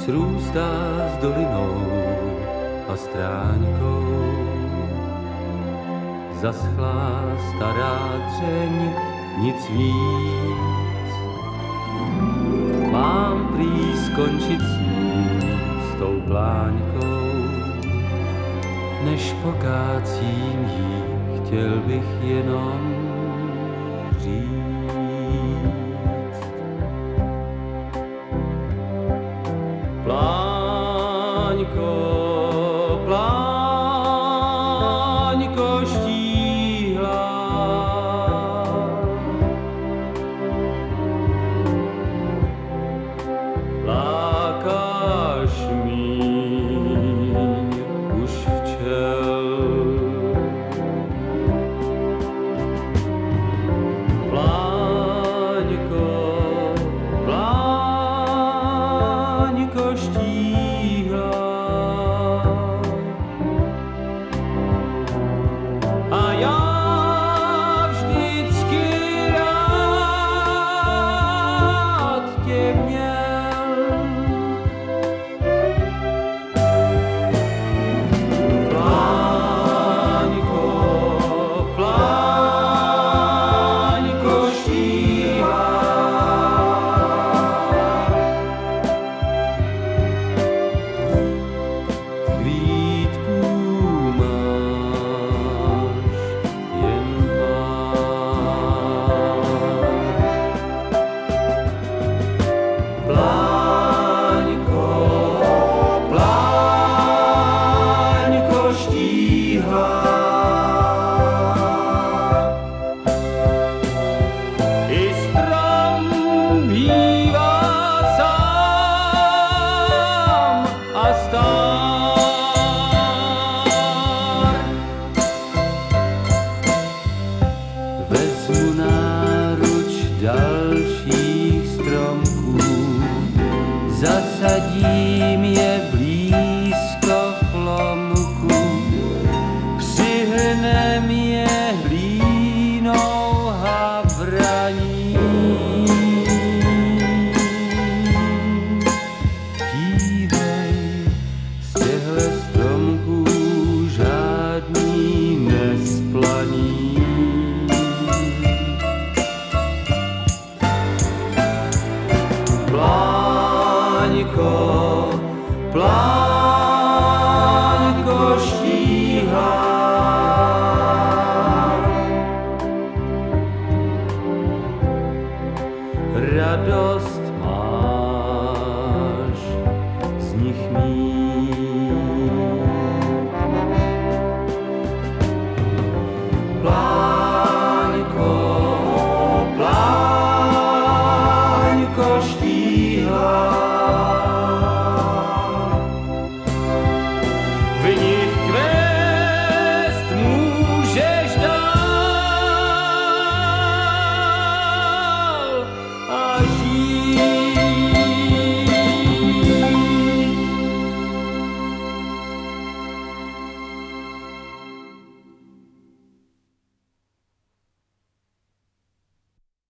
srůstá s dolinou a stráňkou. Zaschlá stará dřeň, nic víc. Mám prý skončit s ní, s tou pláňkou. Než pokácím jí, chtěl bych jenom říct. Pláňko štíhlá, lákáš míň už včel. Pláňko štíhlá, a já vždycky rád tě měl. Pláňko štíhlá, kvítku máš jen pláňko štíhlá. I strom bývá sám a star. Vezmu náruč dalších stromků, zasadím je blízko chlomku, přihrnem je hlínou havraní. Dívej, z těchhle stromků žádný nesplaní. Pláňko štíhlá, radost máš z nich mít. Pláňko štíhlá,